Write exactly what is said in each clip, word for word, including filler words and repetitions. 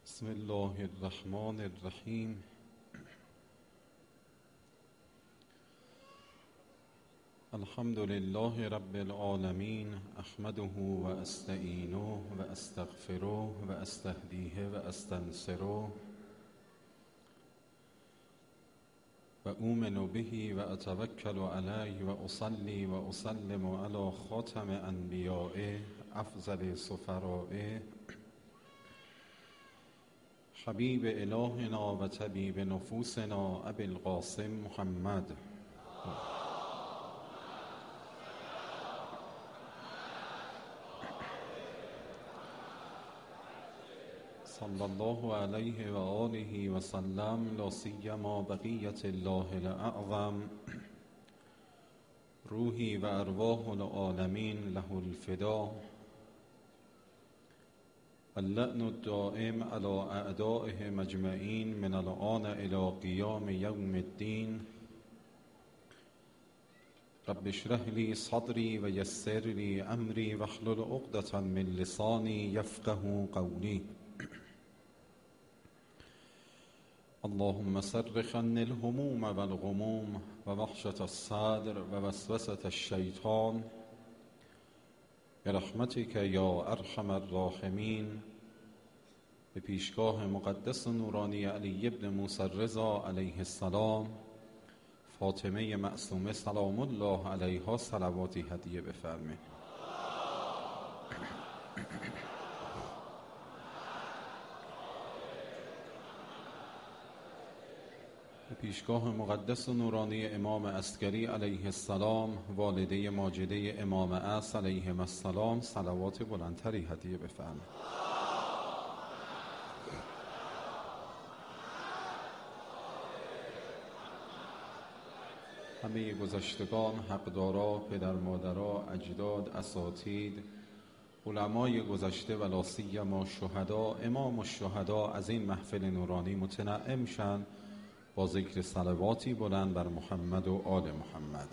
بسم الله الرحمن الرحیم. الحمد لله رب العالمین، احمده و استعینه و استغفره و استهدیه و استنصره و اؤمن به و اتوکل علیه و اصلی و اسلم علی خاتم انبیائه افضل سفرائه حبیب الهنا و طبیب نفوسنا ابی القاسم محمد صلی الله علیه و آله و سلم. لا سیما بقیت الله الاعظم روحی و ارواح العالمین له الفدا اللعن الدائم على اعدائهم اجمعین من الآن الى قیام یوم الدین. رب اشرح لی صدری و یسر لی امری واحلل عقدة من لسانی یفقهوا قولی. اللهم صرف عني الهموم والغموم و وحشة الصدر و وسوسة الشیطان برحمتک یا ارحم الراحمین. به پیشگاه مقدس و نورانی علی ابن موسی الرضا علیه السلام، فاطمه معصومه سلام الله علیها صلواتی هدیه بفرمایید. به پیشگاه مقدس و نورانی امام عسکری علیه السلام، والده ماجده امام عصر علیه السلام صلوات بلندتری هدیه بفرمایید. همه گذشتگان، حقدارا، پدر مادرها، اجداد، اساتید، علمای گذشته و لا سیما شهدا، امام الشهدا از این محفل نورانی متنعم شن با ذکر صلواتی بلند بر محمد و آل محمد.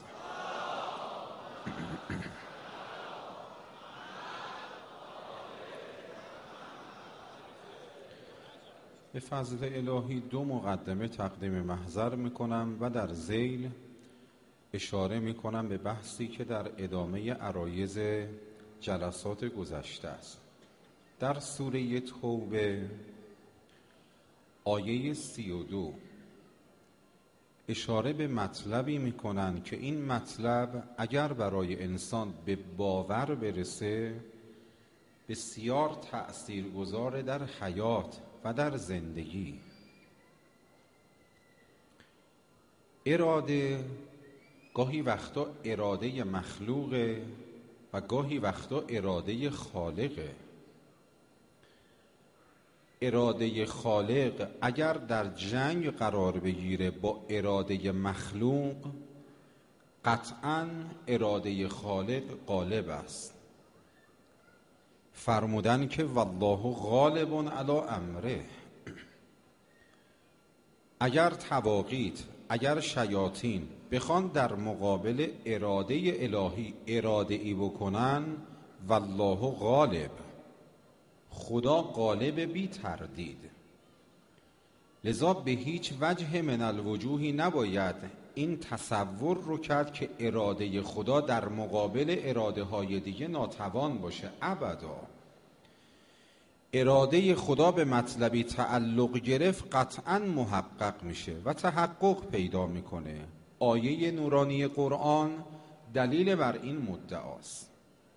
به فضل الهی دو مقدمه تقدیم محضر میکنم و در ذیل اشاره میکنم به بحثی که در ادامه عرایض جلسات گذشته است. در سوره توبه آیه سی و دو اشاره به مطلبی میکنن که این مطلب اگر برای انسان به باور برسه بسیار تأثیرگذار در حیات و در زندگی. اراده گاهی وقتا اراده مخلوقه و گاهی وقتا اراده خالقه. اراده خالق اگر در جنگ قرار بگیره با اراده مخلوق، قطعاً اراده خالق غالب است. فرمودن که والله غالب علی امره. اگر طواغیت، اگر شیاطین بخوان در مقابل اراده الهی اراده ای بکنن، والله غالب، خدا غالب بی تردید. لذا به هیچ وجه من الوجوهی نباید این تصور رو کرد که اراده خدا در مقابل اراده های دیگه ناتوان باشه. ابدا. اراده خدا به مطلبی تعلق گرفت قطعا محقق میشه و تحقق پیدا میکنه. آیه نورانی قرآن دلیل بر این مدعاست.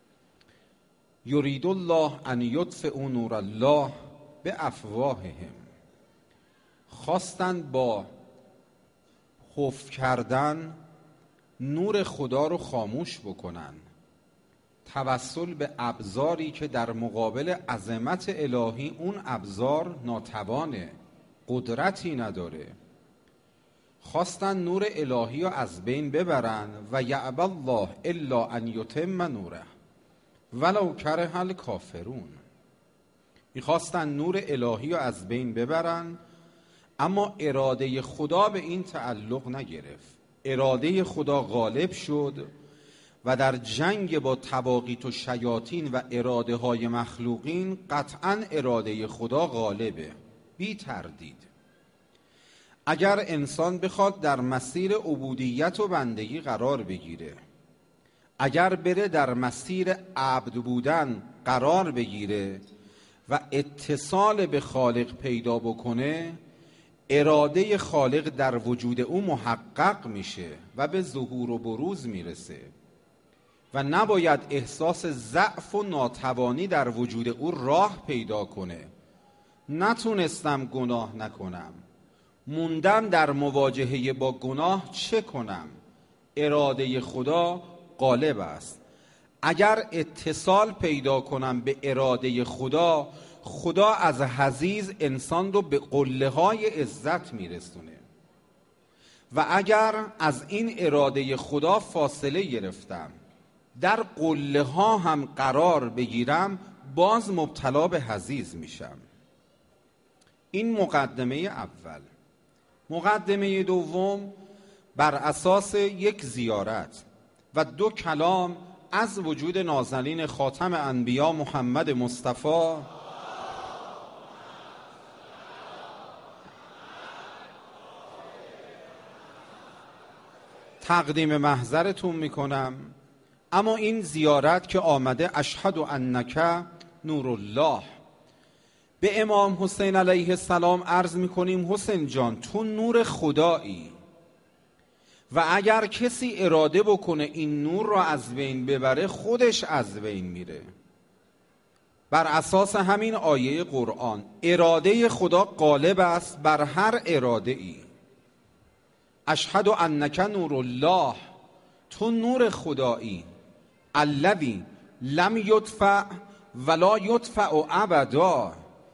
یرید الله ان یطفئ نور الله بافواههم. خواستند با خفت کردن نور خدا رو خاموش بکنن، توسل به ابزاری که در مقابل عظمت الهی اون ابزار ناتوانه، قدرتی نداره. خواستن نور الهی رو از بین ببرن و یأبی الله الا ان یتم نوره ولو کره الکافرون. میخواستن نور الهی رو از بین ببرن، اما اراده خدا به این تعلق نگرفت. اراده خدا غالب شد و در جنگ با طواغیت و شیاطین و اراده های مخلوقین قطعا اراده خدا غالبه. بی تردید. اگر انسان بخواد در مسیر عبودیت و بندگی قرار بگیره، اگر بره در مسیر عبد بودن قرار بگیره و اتصال به خالق پیدا بکنه، اراده خالق در وجود او محقق میشه و به ظهور و بروز میرسه و نباید احساس ضعف و ناتوانی در وجود او راه پیدا کنه. نتونستم گناه نکنم، موندم در مواجهه با گناه، چه کنم؟ اراده خدا غالب است. اگر اتصال پیدا کنم به اراده خدا، خدا از حضیض انسان رو به قله های عزت میرسونه و اگر از این اراده خدا فاصله گرفتم، در قله ها هم قرار بگیرم، باز مبتلا به حضیض میشم. این مقدمه اول. مقدمه دوم بر اساس یک زیارت و دو کلام از وجود نازنین خاتم انبیا محمد مصطفی تقدیم محضرتون میکنم. اما این زیارت که آمده، اشهد انک نور الله، به امام حسین علیه السلام عرض میکنیم حسین جان تو نور خدایی و اگر کسی اراده بکنه این نور را از بین ببره، خودش از بین میره. بر اساس همین آیه قرآن اراده خدا غالب است بر هر اراده ای. اشهد انک نور الله، تو نور خدایی، الذی لم یطفأ ولا یطفأ ابدا،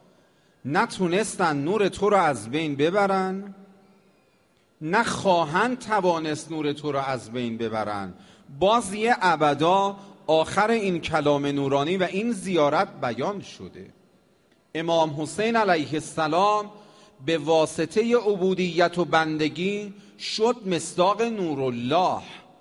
نتونستن نور تو رو از بین ببرن، نه خواهند توانست نور تو رو از بین ببرن. باز یه ابدا آخر این کلام نورانی و این زیارت بیان شده. امام حسین علیه السلام به واسطه عبودیت و بندگی شد مصداق نورالله.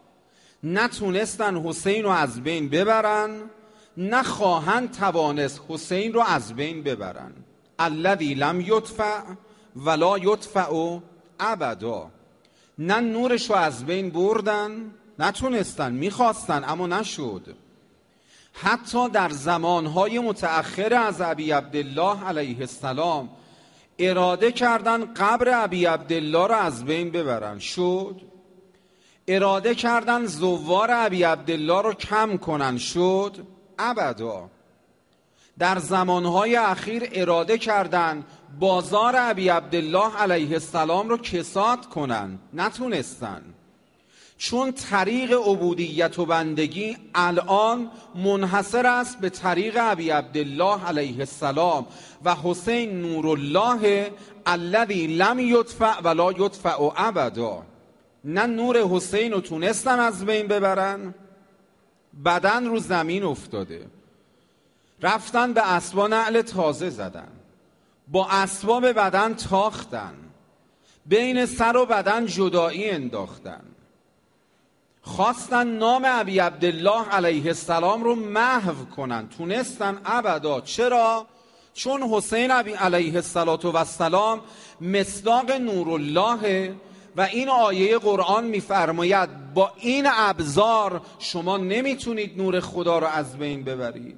نتونستن حسین رو از بین ببرن، نه خواهند توانست حسین رو از بین ببرن. الذی لم یطفأ ولا یطفأ ابدا، نه نورش رو از بین بردن، نتونستن، میخواستن اما نشد. حتی در زمانهای متأخر از ابی عبدالله علیه السلام اراده کردن قبر ابی عبدالله رو از بین ببرن، شد. اراده کردن زوار ابی عبدالله رو کم کنن، شد. ابدا. در زمانهای اخیر اراده کردن بازار ابی عبدالله علیه السلام رو کساد کنن، نتونستن. چون طریق عبودیت و بندگی الان منحصر است به طریق ابی عبدالله علیه السلام و حسین نورالله الذی لم یطفأ ولا یطفأ ابدا. نه نور حسین رو تونستن از بین ببرن، بدن رو زمین افتاده، رفتن به اسبا نعل تازه زدن، با اسباب بدن تاختن، بین سر و بدن جدایی انداختن، خواستن نام ابی عبدالله علیه السلام رو محو کنن، تونستن؟ ابدا. چرا؟ چون حسین ابی علیه السلام مصداق نورالله و این آیه قرآن میفرماید با این ابزار شما نمیتونید نور خدا رو از بین ببرید.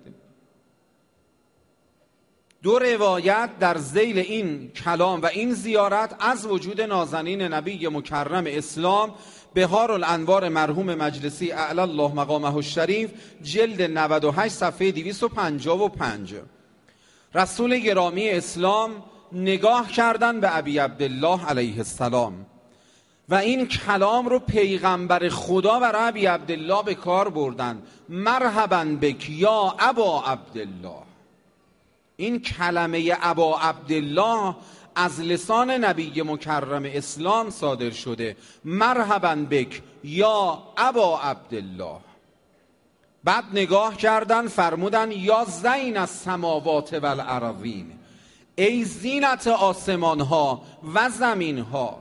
دو روایت در ذیل این کلام و این زیارت از وجود نازنین نبی مکرم اسلام بهار الانوار مرحوم مجلسی اعلی الله مقامه الشریف، جلد نود و هشت صفحه دویست و پنجاه و پنج. رسول گرامی اسلام نگاه کردن به ابی عبدالله علیه السلام و این کلام رو پیغمبر خدا و ابی عبدالله به کار بردن. مرحبا بک یا ابا عبدالله. این کلمه ابا عبدالله از لسان نبی مکرم اسلام صادر شده. مرحبا بک یا ابا عبدالله. بعد نگاه کردن فرمودن یا زین السماوات والارضین، ای زینت آسمان ها و زمین ها.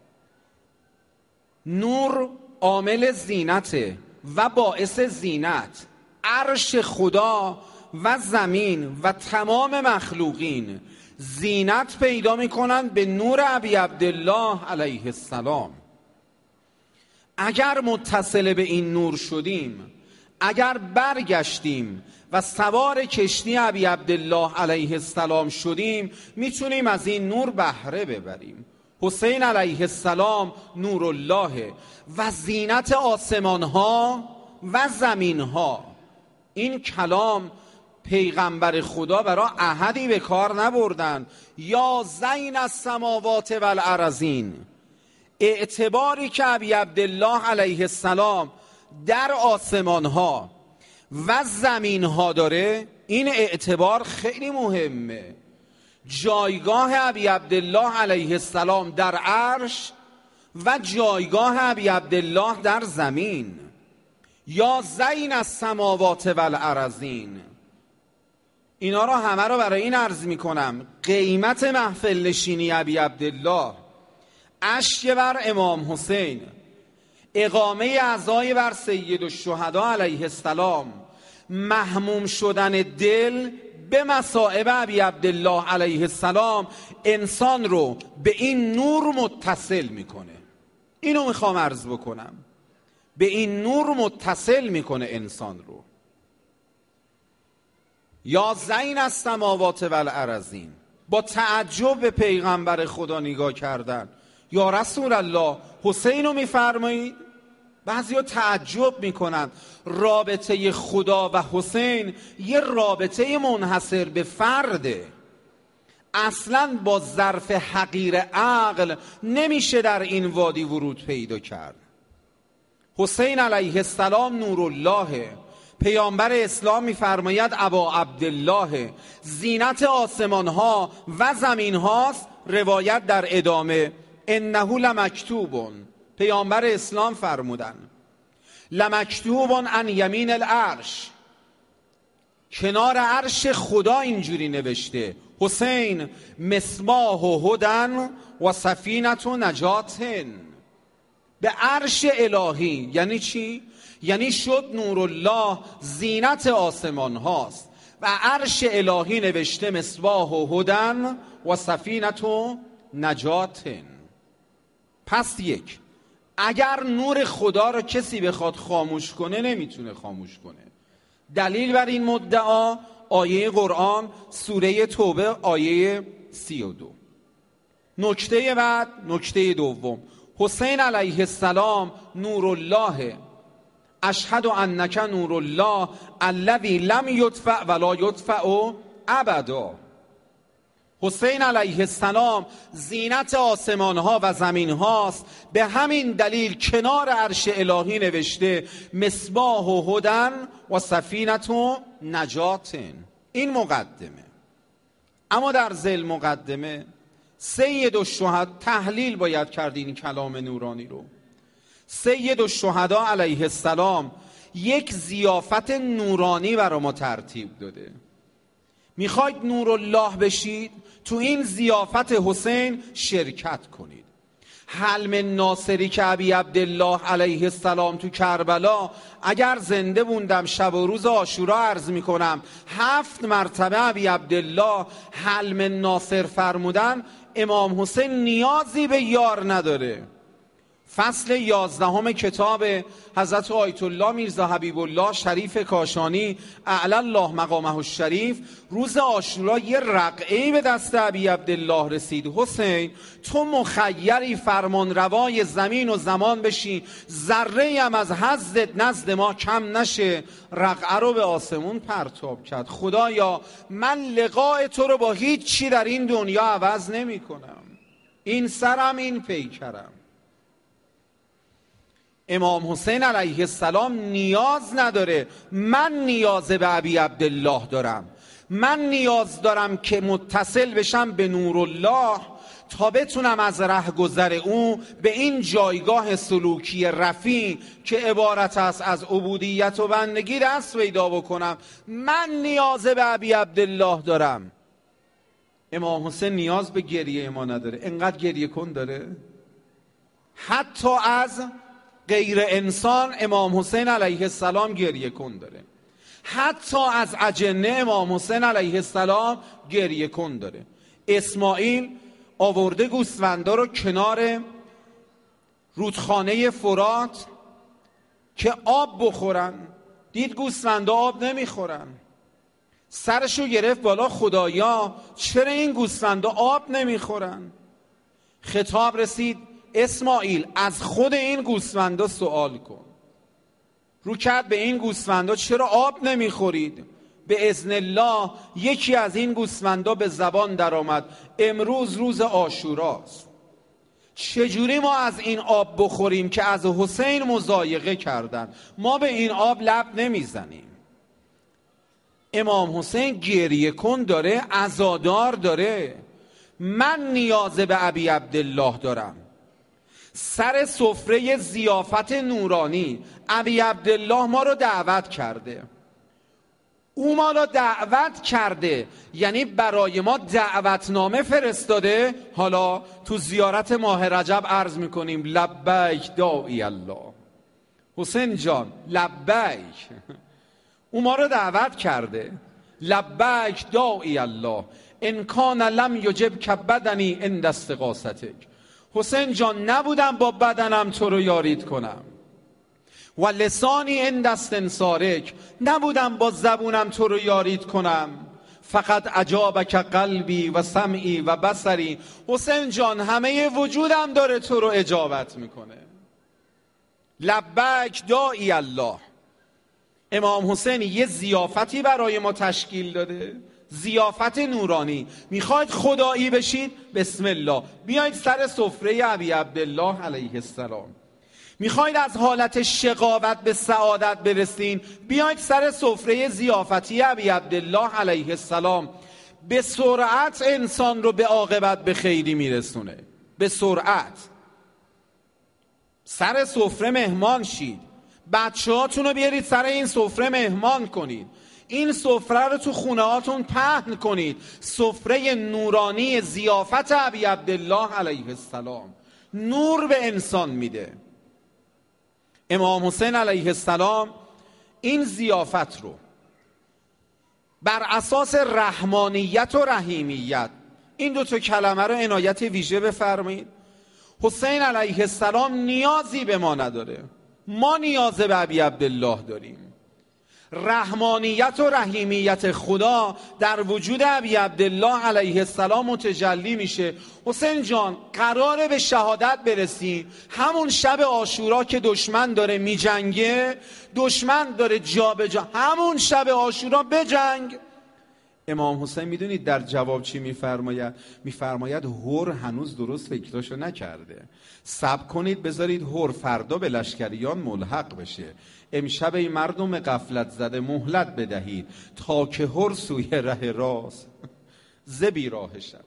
نور عامل زینته و باعث زینت. عرش خدا و زمین و تمام مخلوقین زینت پیدا میکنن به نور ابی عبدالله علیه السلام. اگر متصل به این نور شدیم، اگر برگشتیم و سوار کشتی ابی عبدالله علیه السلام شدیم، میتونیم از این نور بهره ببریم. حسین علیه السلام نور الله و زینت آسمان ها و زمین ها. این کلام پیغمبر خدا برای احدی به کار نبردن. یا زین السماوات و الارضین. اعتباری که ابی عبدالله علیه السلام در آسمان ها و زمین ها داره، این اعتبار خیلی مهمه. جایگاه ابی عبدالله علیه السلام در عرش و جایگاه ابی عبدالله در زمین. یا زین السماوات و الارضین. اینا رو همه رو برای این عرض می کنم قیمت محفل نشینی ابی عبدالله، اشک بر امام حسین، اقامه عزای بر سید الشهدا علیه السلام، محموم شدن دل به مصائب ابی عبدالله علیه السلام انسان رو به این نور متصل میکنه. اینو میخوام عرض بکنم، به این نور متصل میکنه انسان رو. یا زین السماوات و الارضین. با تعجب به پیغمبر خدا نگاه کردن. یا رسول الله حسین رو میفرمایید؟ بعضیا تعجب میکنن. رابطه خدا و حسین یه رابطه منحصر به فرده، اصلا با ظرف حقیر عقل نمیشه در این وادی ورود پیدا کرد. حسین علیه السلام نور الله، پیامبر اسلام میفرماید ابا عبدالله، زینت آسمان ها و زمین هاست. روایت در ادامه انه لمکتوب، پیامبر اسلام فرمودن لمکتوب عن یمین العرش، کنار عرش خدا اینجوری نوشته حسین مصباح و هدن و سفینت و نجاتن. به عرش الهی یعنی چی؟ یعنی شد نور الله زینت آسمان هاست و عرش الهی نوشته مصباح و هدن و سفینت و نجاتن. پس یک، اگر نور خدا رو کسی بخواد خاموش کنه نمیتونه خاموش کنه. دلیل بر این مدعا آیه قرآن سوره توبه آیه سی و دو. نکته بعد، نکته دوم، حسین علیه السلام نور الله، اشهد انک نور الله الذی لم یطفأ ولا یطفأ ابدا. حسین علیه السلام زینت آسمان ها و زمین هاست، به همین دلیل کنار عرش الهی نوشته مصباح و هدن و سفینت و نجاتن. این مقدمه. اما در ذیل مقدمه سید الشهدا، تحلیل باید کرد این کلام نورانی رو. سید الشهدا علیه السلام یک ضیافت نورانی برای ما ترتیب داده. میخواید نور الله بشید، تو این ضیافت حسین شرکت کنید. حلم ناصری که ابی عبدالله علیه السلام تو کربلا، اگر زنده بوندم شب و روز عاشورا عرض میکنم هفت مرتبه ابی عبدالله حلم ناصر فرمودن، امام حسین نیازی به یار نداره. فصل یازدهم کتاب حضرت آیت الله میرزا حبیب الله شریف کاشانی اعلی الله مقامه الشریف، روز عاشورا یه رقعه‌ای به دست ابی عبدالله رسید. حسین تو مخیری فرمان روای زمین و زمان بشی، ذره‌ای هم از حظت نزد ما کم نشه. رقعه رو به آسمون پرتاب کرد. خدایا من لقاء تو رو با هیچ چی در این دنیا عوض نمی کنم، این سرم این پیکرم. امام حسین علیه السلام نیاز نداره، من نیاز به ابی عبدالله دارم. من نیاز دارم که متصل بشم به نور الله تا بتونم از رهگذر او به این جایگاه سلوکی رفیع که عبارت است از عبودیت و بندگی دست پیدا بکنم. من نیاز به ابی عبدالله دارم. امام حسین نیاز به گریه ما نداره. انقدر گریه کن داره حتی از غیر انسان امام حسین علیه السلام گریه کن داره، حتی از اجنه امام حسین علیه السلام گریه کن داره. اسماعیل آورده گوسفندا رو کنار رودخانه فرات که آب بخورن، دید گوسفندا آب نمیخورن، سرشو گرفت بالا، خدایا چرا این گوسفندا آب نمیخورن؟ خطاب رسید اسماعیل از خود این گوسفندا سوال کن. رو کرد به این گوسفندا چرا آب نمیخورید؟ به اذن الله یکی از این گوسفندا به زبان در آمد امروز روز عاشوراست، چجوری ما از این آب بخوریم که از حسین مضایقه کردن؟ ما به این آب لب نمیزنیم. امام حسین گریه کن داره، عزادار داره. من نیاز به ابی عبدالله دارم. سر سفره ضیافت نورانی ابی عبدالله ما رو دعوت کرده، او ما رو دعوت کرده یعنی برای ما دعوتنامه فرستاده. حالا تو زیارت ماه رجب عرض میکنیم لبیک داعی الله، حسین جان لبیک، او ما رو دعوت کرده. لبیک داعی الله ان کان لم یجب که بدنی عند استغاثتک. حسین جان نبودم با بدنم تو رو یارید کنم، و لسانی عند استنصارک، نبودم با زبونم تو رو یارید کنم. فقط اجابک قلبی و سمعی و بصری. حسین جان همه وجودم داره تو رو اجابت میکنه. لبیک داعی الله. امام حسین یه ضیافتی برای ما تشکیل داده، ضیافت نورانی. میخواید خدایی بشید؟ بسم الله، بیایید سر سفره ابی عبدالله علیه السلام. میخواید از حالت شقاوت به سعادت برسین؟ بیایید سر سفره ضیافتی ابی عبدالله علیه السلام. به سرعت انسان رو به عاقبت به خیری میرسونه، به سرعت. سر سفره مهمان شید، بچه هاتون رو بیارید سر این سفره مهمان کنید، این سفره رو تو خونه هاتون پهن کنید. سفره نورانی ضیافت ابی عبدالله علیه السلام نور به انسان میده. امام حسین علیه السلام این ضیافت رو بر اساس رحمانیت و رحیمیت، این دو تا کلمه رو عنایت ویژه بفرمایید. حسین علیه السلام نیازی به ما نداره، ما نیاز به ابی عبدالله داریم. رحمانیت و رحیمیت خدا در وجود ابی عبدالله علیه السلام متجلی میشه. حسین جان قراره به شهادت برسی همون شب عاشورا که دشمن داره میجنگه، دشمن داره جا به جا، همون شب عاشورا بجنگ. امام حسین میدونید در جواب چی میفرماید؟ میفرماید هور هنوز درست فکراشو نکرده، صبر کنید بذارید هور فردا به لشکریان ملحق بشه. امشب ای مردم غفلت زده مهلت بدهید تا که هر سوی ره راست ز بیراه شود.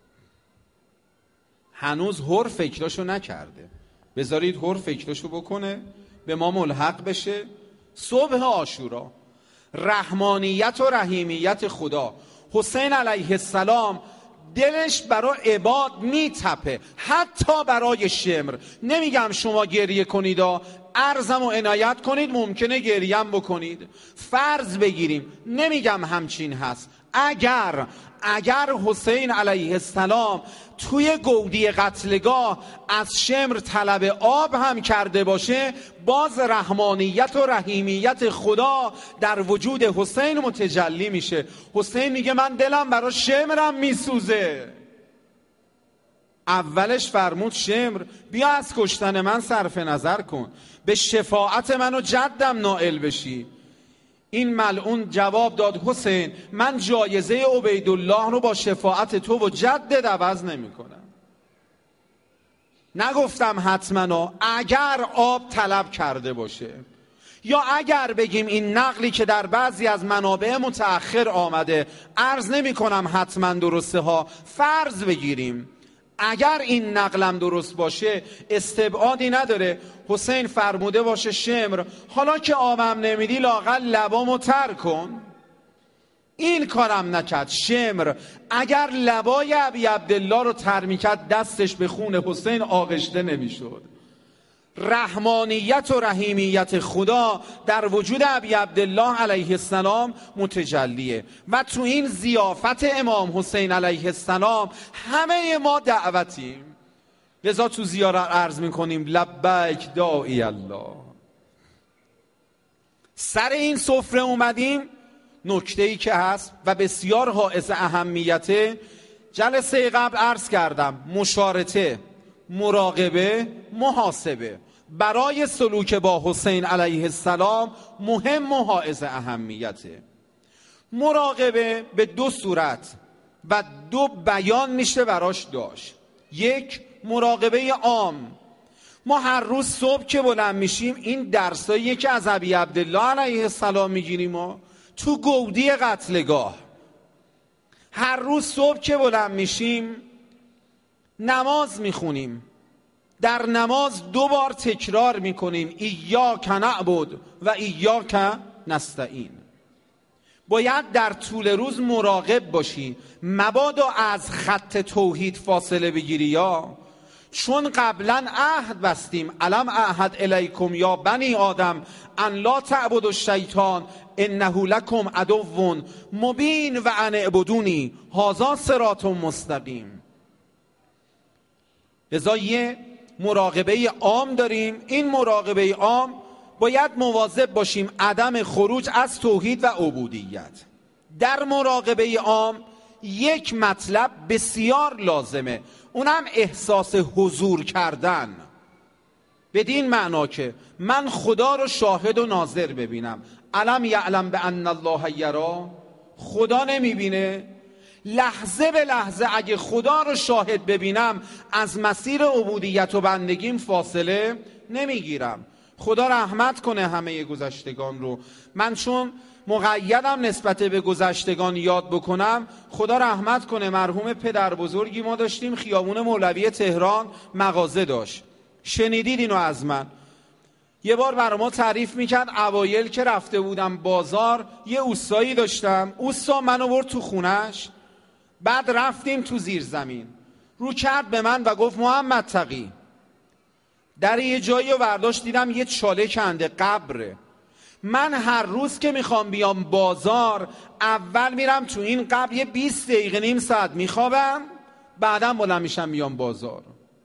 هنوز هر فکراشو نکرده، بذارید هر فکراشو بکنه به ما ملحق بشه. صبح عاشورا رحمانیت و رحیمیت خدا. حسین علیه السلام دلش برای عباد میتپه، حتی برای شمر. نمیگم شما گریه کنید، عرضم و عنایت کنید، ممکنه گریم بکنید، فرض بگیریم، نمیگم همچین هست. اگر اگر حسین علیه السلام توی گودی قتلگاه از شمر طلب آب هم کرده باشه، باز رحمانیت و رحیمیت خدا در وجود حسین متجلی میشه. حسین میگه من دلم برای شمرم میسوزه. اولش فرمود شمر بیا از کشتن من صرف نظر کن، به شفاعت من و جدم نائل بشی. این ملعون جواب داد حسین من جایزه عبیدالله رو با شفاعت تو و جدت عوض نمی کنم. نگفتم حتما، اگر آب طلب کرده باشه، یا اگر بگیم این نقلی که در بعضی از منابع متأخر آمده، عرض نمی کنم حتما درسته ها، فرض بگیریم اگر این نقلم درست باشه استبعادی نداره حسین فرموده باشه شمر حالا که آبم نمیدی لااقل لبامو تر کن. این کارم نکرد. شمر اگر لبای ابی عبدالله رو تر میکرد دستش به خون حسین آغشته نمیشد. رحمانیت و رحیمیت خدا در وجود ابی عبدالله علیه السلام متجلیه و تو این ضیافت امام حسین علیه السلام همه ما دعوتیم. لذا تو زیارت عرض میکنیم لبیک داعی الله. سر این سفره اومدیم. نکته‌ای که هست و بسیار حائز اهمیته، جلسه قبل عرض کردم، مشارطه، مراقبه، محاسبه برای سلوک با حسین علیه السلام مهم و حائز اهمیته. مراقبه به دو صورت و دو بیان میشه براش داشت. یک، مراقبه عام. ما هر روز صبح که بلند میشیم این درسایی که از ابی عبدالله علیه السلام میگیریم ما تو گودی قتلگاه. هر روز صبح که بلند میشیم نماز میخونیم، در نماز دو بار تکرار میکنیم ایاک نعبد و ایاک نستعین. باید در طول روز مراقب باشی مبادا از خط توحید فاصله بگیری، یا چون قبلا عهد بستیم الم اعهد الیکم یا بنی آدم ان لا تعبدوا الشیطان انه لکم عدو مبین و ان اعبدونی هذا صراط مستقیم. لذا یه مراقبه عام داریم. این مراقبه عام باید مواظب باشیم عدم خروج از توحید و عبودیت. در مراقبه عام یک مطلب بسیار لازمه، اونم احساس حضور کردن، بدین معنا که من خدا رو شاهد و ناظر ببینم. الم یعلم بان الله یرا، خدا نمیبینه؟ لحظه به لحظه اگه خدا رو شاهد ببینم از مسیر عبودیت و بندگیم فاصله نمیگیرم. خدا رحمت کنه همه گذشتگان رو. من چون مقیدم نسبت به گذشتگان یاد بکنم، خدا رحمت کنه مرحوم پدر بزرگی ما داشتیم خیابون مولوی تهران مغازه داشت. شنیدید اینو از من؟ یه بار برای ما تعریف میکرد اوایل که رفته بودم بازار یه اوستایی داشتم، اوستا منو برد تو خونش، بعد رفتیم تو زیر زمین، رو کرد به من و گفت محمد تقی در یه جایی رو برداشت دیدم یه چاله کنده قبره. من هر روز که میخوام بیام بازار اول میرم تو این قبر یه بیست دقیقه نیم ساعت میخوابم، بعدم بلند میشم میام بازار.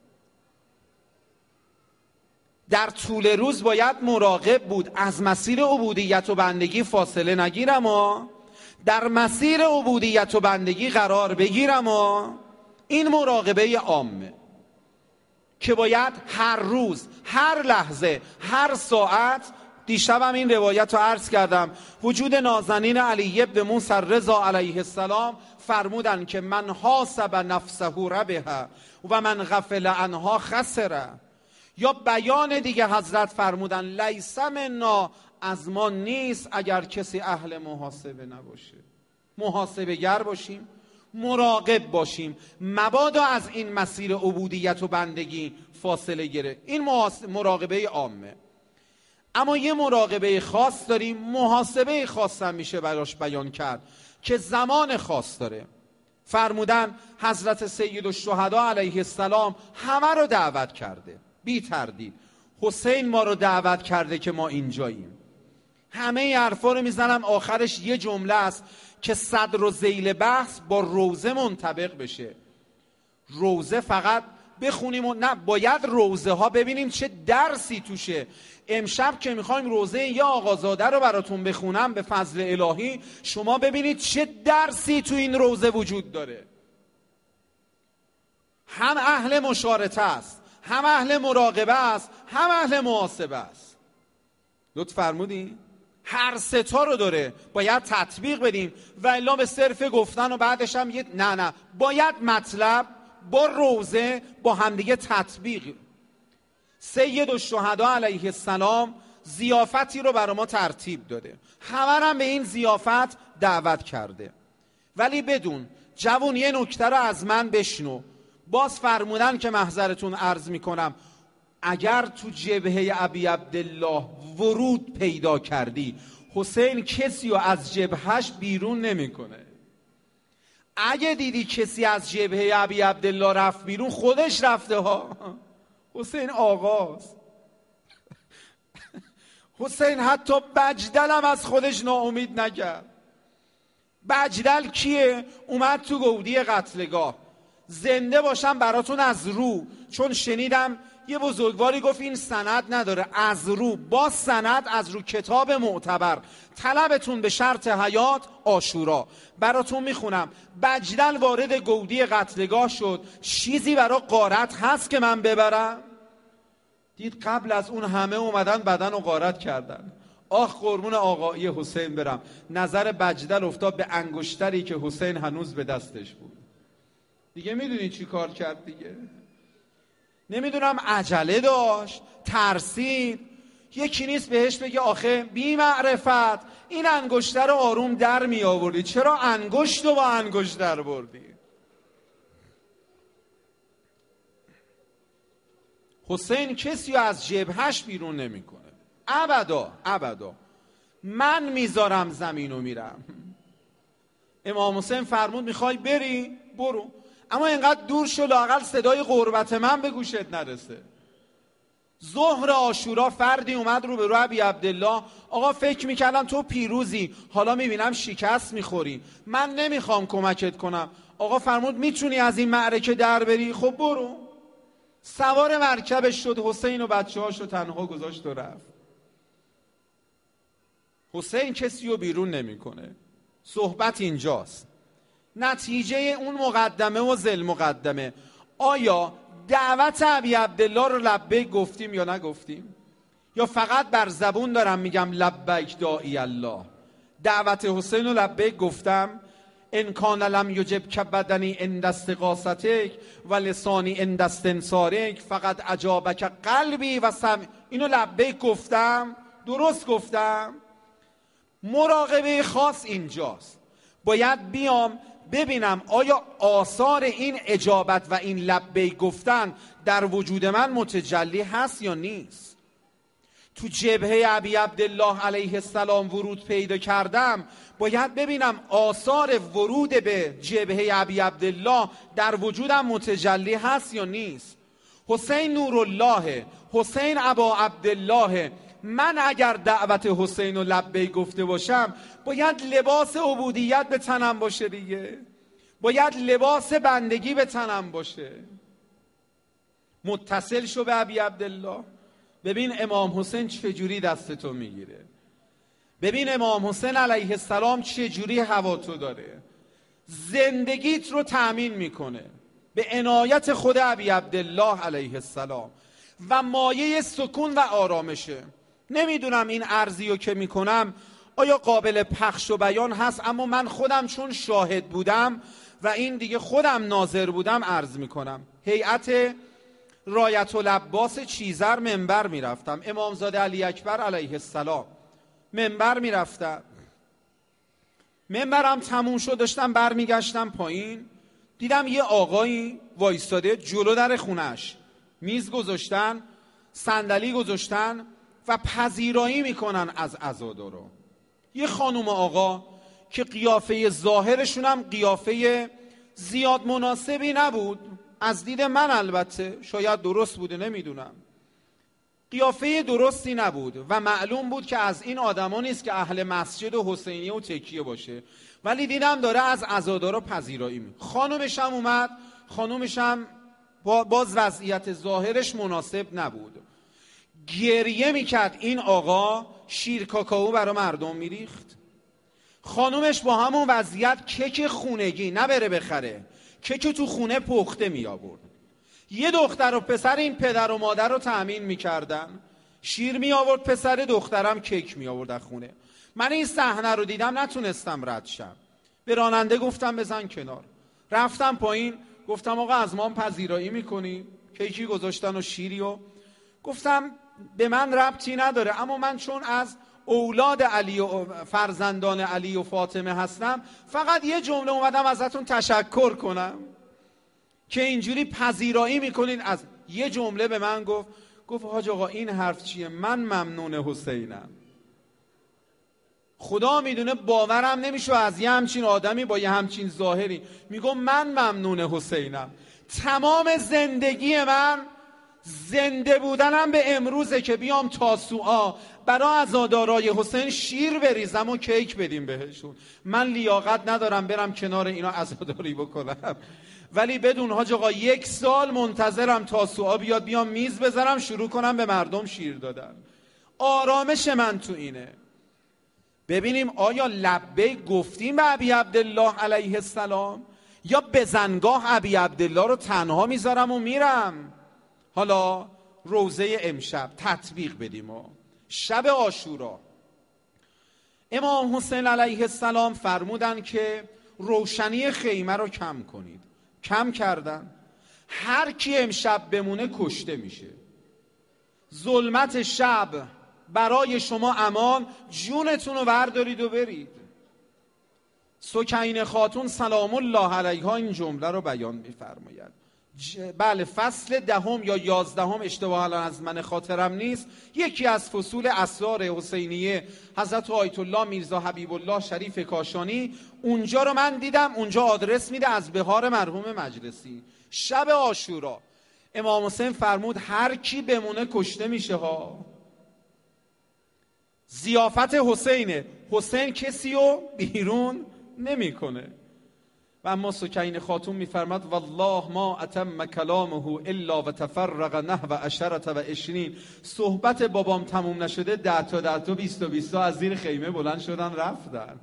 در طول روز باید مراقب بود از مسیر عبودیت و بندگی فاصله نگیرم و در مسیر عبودیت و بندگی قرار بگیرم و این مراقبه عامه که باید هر روز، هر لحظه، هر ساعت. دیشبم این روایت رو عرض کردم، وجود نازنین علی ابن موسی رضا علیه السلام فرمودن که من حاسب نفسه ربح و من غفل عنها خسره. یا بیان دیگه حضرت فرمودن لیس منا، از ما نیست اگر کسی اهل محاسبه نباشه. محاسبه گر باشیم، مراقب باشیم مبادا از این مسیر عبودیت و بندگی فاصله گیره. این مراقبه عامه. اما یه مراقبه خاص داریم، محاسبه خاص هم میشه براش بیان کرد که زمان خاص داره. فرمودن حضرت سید الشهدا علیه السلام همه رو دعوت کرده بی تردید. حسین ما رو دعوت کرده که ما اینجاییم. همه حرفا رو میزنم، آخرش یه جمله است که صدر و ذیل بحث با روزه منطبق بشه. روزه فقط بخونیم و نه، باید روزه ها ببینیم چه درسی توشه. امشب که میخوایم روزه یا آقازاده رو براتون بخونم به فضل الهی، شما ببینید چه درسی تو این روزه وجود داره. هم اهل مشارطه است، هم اهل مراقبه است، هم اهل محاسبه است. لطف فرمودین؟ هر ستا رو داره، باید تطبیق بدیم و الا به صرف گفتن و بعدش هم یه نه نه باید مطلب با روزه با همدیگه تطبیق. سید الشهدا علیه السلام ضیافتی رو برای ما ترتیب داده، همه هم به این ضیافت دعوت کرده. ولی بدون جوون یه نکته رو از من بشنو. باز فرمودن که محضرتون عرض میکنم، اگر تو جبهه ابی عبدالله ورود پیدا کردی، حسین کسی رو از جبهش بیرون نمیکنه. اگه دیدی کسی از جبهه ابی عبدالله رفت بیرون، خودش رفته ها. حسین آغاز حسین حتی بجدلم از خودش ناامید نکرد. بجدل کیه؟ اومد تو گودی قتلگاه. زنده باشم براتون از رو، چون شنیدم یه بزرگواری گفت این سند نداره، از رو با سند، از رو کتاب معتبر، طلبتون به شرط حیات عاشورا. براتون میخونم. بجدل وارد گودی قتلگاه شد. چیزی برا غارت هست که من ببرم؟ دید قبل از اون همه اومدن بدن و غارت کردن. آخ قربون آقایی حسین برم. نظر بجدل افتاد به انگشتری که حسین هنوز به دستش بود. دیگه میدونی چی کار کرد دیگه؟ نمیدونم عجله داشت، ترسید. یکی نیست بهش بگه آخه بی معرفت این انگشتر رو آروم در می آوردی، چرا انگشت رو با انگشت در بردی؟ حسین کسی رو از جبهش بیرون نمی کنه. ابدا ابدا. من میذارم زمین و میرم. امام حسین فرمود میخوای بری؟ برو، اما اینقدر دور شو لااقل صدای قربت من به گوشت نرسه. ظهر عاشورا فردی اومد رو به رو ابی عبدالله. آقا فکر میکردم تو پیروزی، حالا میبینم شکست میخوری، من نمیخوام کمکت کنم. آقا فرمود میتونی از این معرکه در بری؟ خب برو. سوار مرکبش شد. حسین و بچه هاش رو تنها گذاشت و رفت. حسین کسی رو بیرون نمیکنه. صحبت اینجاست. نتیجه اون مقدمه و ذل مقدمه، آیا دعوت ابی عبدالله رو لبیک گفتیم یا نگفتیم؟ یا فقط بر زبون دارم میگم لبیک داعی الله؟ دعوت حسین رو لبیک گفتم. ان کان لم یجب کبدنی عند استغاثتک و لسانی عند استنصارک فقط اجابک قلبی و سمع. اینو لبیک گفتم؟ درست گفتم؟ مراقبه خاص اینجاست. باید بیام ببینم آیا آثار این اجابت و این لبیک گفتن در وجود من متجلی هست یا نیست. تو جبهه ابی عبدالله علیه السلام ورود پیدا کردم، باید ببینم آثار ورود به جبهه ابی عبدالله در وجودم متجلی هست یا نیست. حسین نورالله، حسین ابا عبدالله. من اگر دعوت حسین و لبیک گفته باشم، باید لباس عبودیت به تنم باشه دیگه، باید لباس بندگی به تنم باشه. متصل شو به ابی عبدالله. ببین امام حسین چجوری دستتو میگیره، ببین امام حسین علیه السلام چجوری هوا تو داره، زندگیت رو تأمین میکنه به عنایت خود ابی عبدالله علیه السلام و مایه سکون و آرامشه. نمیدونم این عرضی رو که میکنم آیا قابل پخش و بیان هست، اما من خودم چون شاهد بودم و این دیگه خودم ناظر بودم عرض میکنم. هیئت رایت العباس چیزر منبر میرفتم، امامزاده علی اکبر علیه السلام منبر میرفتم. منبرم تموم شد، داشتم برمیگشتم پایین، دیدم یه آقایی وایستاده جلو در خونش، میز گذاشتن، صندلی گذاشتن و پذیرایی میکنن از عزادارا. یه خانم آقا که قیافه ظاهرشون هم قیافه زیاد مناسبی نبود، از دید من البته، شاید درست بوده نمیدونم، قیافه درستی نبود و معلوم بود که از این آدما نیست که اهل مسجد و حسینیه و تکیه باشه، ولی دیدم داره از عزادارا پذیرایی می. خانومش هم اومد، خانومش هم باز وضعیت ظاهرش مناسب نبود، گریه میکرد. این آقا شیر کاکائو برای مردم میریخت. خانومش با همون وضعیت کیک خونگی نبره بخره، کیک تو خونه پخته می آورد. یه دختر و پسر این پدر و مادر رو تأمین میکردن، شیر می آورد پسر، دخترم کیک می آورد از خونه. من این صحنه رو دیدم نتونستم رد شم، به راننده گفتم بزن کنار. رفتم پایین، گفتم آقا از ما هم پذیرایی میکنی؟ کیکی گذاشتن و شیری و گفتم به من ربطی نداره، اما من چون از اولاد علی و فرزندان علی و فاطمه هستم، فقط یه جمله اومدم ازتون تشکر کنم که اینجوری پذیرایی میکنین. از یه جمله به من گفت، گفت حاج آقا این حرف چیه؟ من ممنون حسینم. خدا میدونه باورم نمیشه از یه همچین آدمی با یه همچین ظاهری میگم من ممنون حسینم. تمام زندگی من زنده بودنم به امروزه که بیام تاسوعا برای عزادارای حسین شیر بریزم و کیک بدیم بهشون. من لیاقت ندارم برم کنار اینا عزاداری بکنم، ولی بدون حاج آقا یک سال منتظرم تاسوعا بیاد، بیام میز بذارم شروع کنم به مردم شیر دادن. آرامش من تو اینه. ببینیم آیا لبیک گفتیم به ابی عبدالله علیه السلام، یا بزنگاه ابی عبدالله رو تنها میذارم و میرم؟ حالا روزه امشب تطبیق بدیم. و شب عاشورا امام حسین علیه السلام فرمودن که روشنی خیمه رو کم کنید. کم کردن. هر کی امشب بمونه کشته میشه. ظلمت شب برای شما امان، جونتون رو بردارید و برید. سکینه خاتون سلام الله علیها این جمله رو بیان می‌فرماید. بله فصل دهم یا یازدهم اشتباه الان از من خاطرم نیست، یکی از فصول اسرار حسینیه حضرت آیت الله میرزا حبیب الله شریف کاشانی، اونجا رو من دیدم. اونجا آدرس میده از بهار مرحوم مجلسی. شب عاشورا امام حسین فرمود هر کی بمونه کشته میشه ها. ضیافت حسینه، حسین کسی رو بیرون نمیکنه. و اما سکینه خاتون میفرماد والله ما اتم کلامه الا و تفرق نحو عشرة و عشرین. صحبت بابام تموم نشده ده تا ده تا بیست تا بیست تا از زیر خیمه بلند شدن رفتن.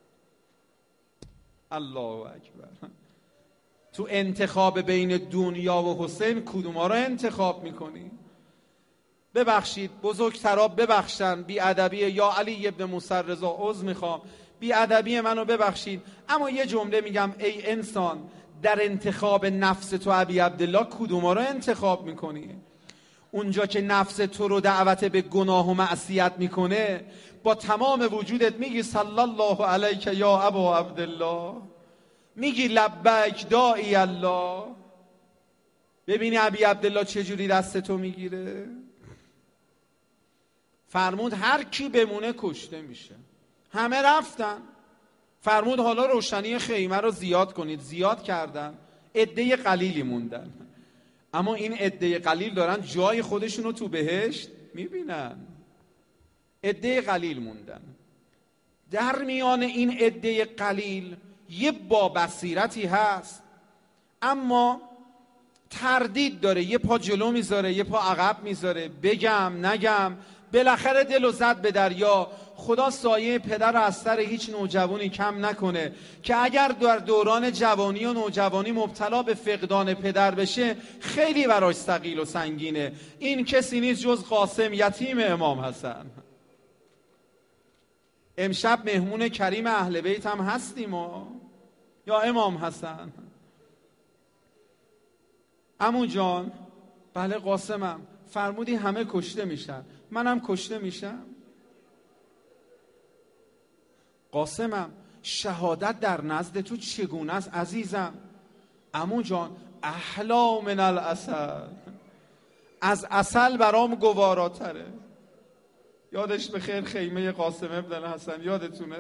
الله اکبر. تو انتخاب بین دنیا و حسین کدوما رو انتخاب میکنی؟ ببخشید بزرگترا ببخشن بی ادبی، یا علی ابن موسی رضا عذر میخوام، بی ادبی منو ببخشید، اما یه جمله میگم ای انسان، در انتخاب نفس تو ابی عبدالله کدوما رو انتخاب میکنی؟ اونجا که نفس تو رو دعوت به گناه و معصیت میکنه با تمام وجودت میگی صلی الله علیک یا ابا عبدالله، میگی لبیک داعی الله. ببینی ابی عبدالله چجوری دست تو میگیره. فرمود هر کی بمونه کشته میشه. همه رفتن. فرمود حالا روشنی خیمه رو زیاد کنید. زیاد کردن. عده قلیلی موندن، اما این عده قلیل دارن جای خودشون رو تو بهشت میبینن. عده قلیل موندن. در میان این عده قلیل یه با بصیرتی هست، اما تردید داره، یه پا جلو میذاره یه پا عقب میذاره، بگم نگم. بالاخره دلو زد به دریا. خدا سایه پدر رو از سر هیچ نوجوانی کم نکنه که اگر در دوران جوانی و نوجوانی مبتلا به فقدان پدر بشه خیلی براش ثقیل و سنگینه. این کسی نیست جز قاسم یتیم امام حسن. امشب مهمون کریم اهل بیت هم هستیم و یا امام حسن. عمو جان بله قاسمم، فرمودی همه کشته میشن، منم کشته میشم. قاسمم شهادت در نزد تو چگونه است عزیزم؟ عمو جان احلا من العسل، از عسل برام گواراتره. یادش بخیر خیمه قاسم ابن الحسن، یادتونه؟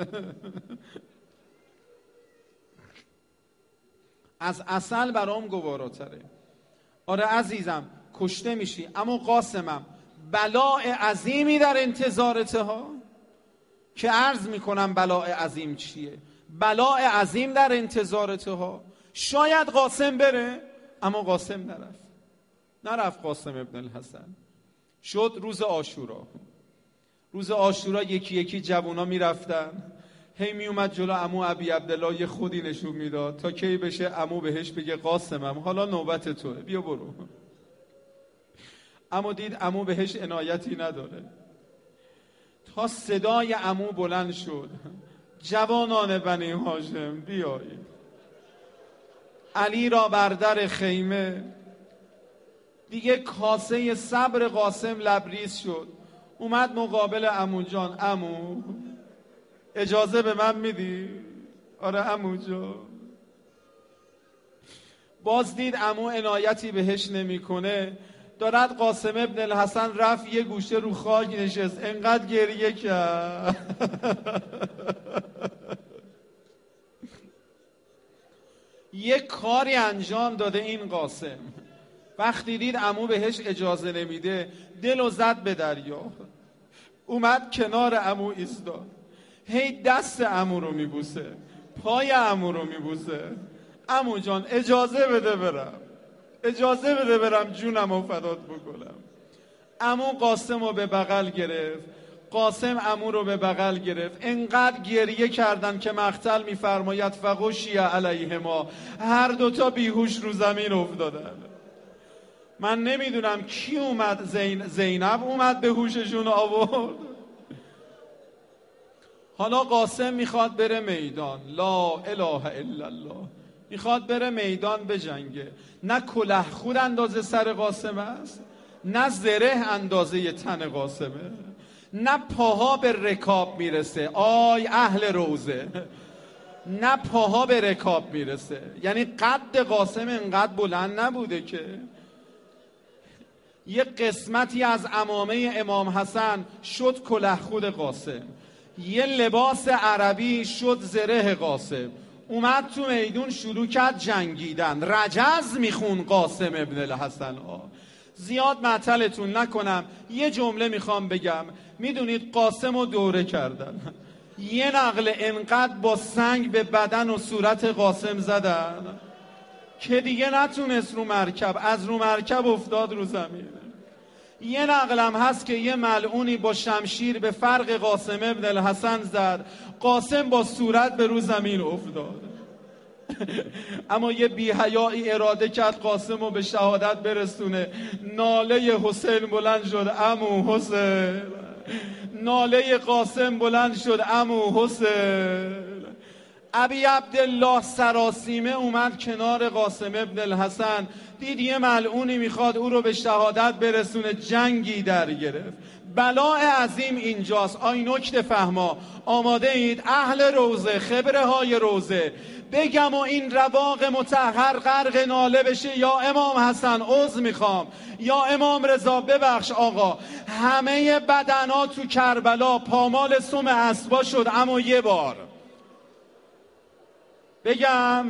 از عسل برام گواراتره. آره عزیزم کشته میشی، اما قاسمم بلاء عظیمی در انتظارته ها. که عرض میکنم بلاء عظیم چیه؟ بلاء عظیم در انتظارته ها. شاید قاسم بره، اما قاسم نرفت. نرفت قاسم ابن الحسن. شد روز عاشورا. روز عاشورا یکی یکی جوونا میرفتن، هی میومد جلو عمو ابی عبدالله یه خودی نشون میداد تا کی بشه عمو بهش بگه قاسمم حالا نوبت توه، بیا برو. اما دید عمو بهش عنایتی نداره، تا صدای عمو بلند شد جوانان بنی هاشم بیایید. علی را بر در خیمه. دیگه کاسه صبر قاسم لبریز شد. اومد مقابل عمو جان، عمو اجازه به من میدی؟ آره عمو جان. باز دید عمو عنایتی بهش نمیکنه، دارد قاسم ابن الحسن رفت یه گوشه رو خاک نشست، انقدر گریه کرد. یه کاری انجام داده این قاسم، وقتی دید عمو بهش اجازه نمیده دل و زد به دریا، اومد کنار عمو ایستاد، هی دست عمو رو میبوسه، پای عمو رو میبوسه. عمو جان اجازه بده برم، اجازه بده برم جونم رو فدات بکنم. عمو قاسم رو به بغل گرفت، قاسم عمو رو به بغل گرفت، انقدر گریه کردن که مقتل میفرماید فغشی علیهما، هر دوتا بیهوش رو زمین افتادن. من نمیدونم کی اومد، زین... زینب اومد به هوششون آورد. حالا قاسم میخواد بره میدان، لا اله الا الله، میخواد بره میدان بجنگه. نه کله خود اندازه سر قاسم است، نه زره اندازه تن قاسمه، نه پاها به رکاب میرسه. آی اهل روزه، نه پاها به رکاب میرسه. یعنی قد قاسم انقدر بلند نبوده که. یه قسمتی از عمامه امام حسن شد کله خود قاسم، یه لباس عربی شد زره قاسم. اومد تو میدون شروع کرد جنگیدن، رجز میخون قاسم ابن الحسن. آه زیاد معطلتون نکنم، یه جمله میخوام بگم. میدونید قاسم رو دوره کردن، یه نقل انقدر با سنگ به بدن و صورت قاسم زدن که دیگه نتونست رو مرکب، از رو مرکب افتاد رو زمین. یه نقلم هست که یه ملعونی با شمشیر به فرق قاسم ابن الحسن زد، قاسم با صورت به رو زمین افتاد. اما یه بی‌حیایی اراده کرد قاسم رو به شهادت برسونه. ناله حسین بلند شد عمو حسین، ناله قاسم بلند شد عمو حسین. ابی عبدالله سراسیمه اومد کنار قاسم ابن الحسن، دید یه ملعونی میخواد او رو به شهادت برسونه، جنگی در گرفت. بلاء عظیم اینجاست. آی نکته فهما آماده اید اهل روزه، خبره های روزه، بگم و این رواق مطهر غرق ناله بشه؟ یا امام حسن عذر میخوام، یا امام رضا ببخش آقا، همه بدنا تو کربلا پامال سم اسبا شد. اما یه بار بگم،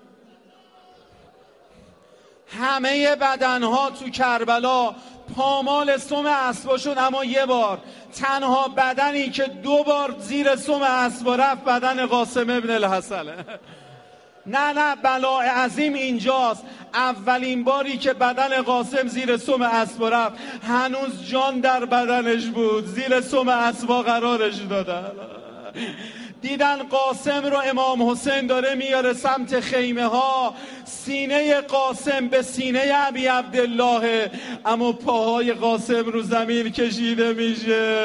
همه بدنها تو کربلا پامال سم اسبا شد، اما یه بار تنها بدنی که دو بار زیر سم اسبا رفت بدن قاسم ابن الحسنه. نه نه بلاء عظیم اینجاست. اولین باری که بدن قاسم زیر سم اسبا رفت هنوز جان در بدنش بود، زیر سم اسبا قرارش دادن. دیدن قاسم رو امام حسین داره میاره سمت خیمه ها، سینه قاسم به سینه ابی عبدالله، اما پاهای قاسم رو زمین کشیده میشه.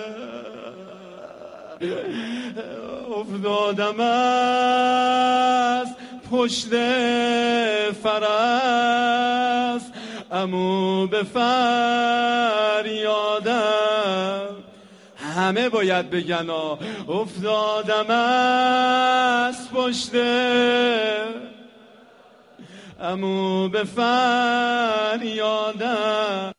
افتادم از پشت فرس، امو به فریادم. همه باید بگن افتادم از پشت امو به فریادم.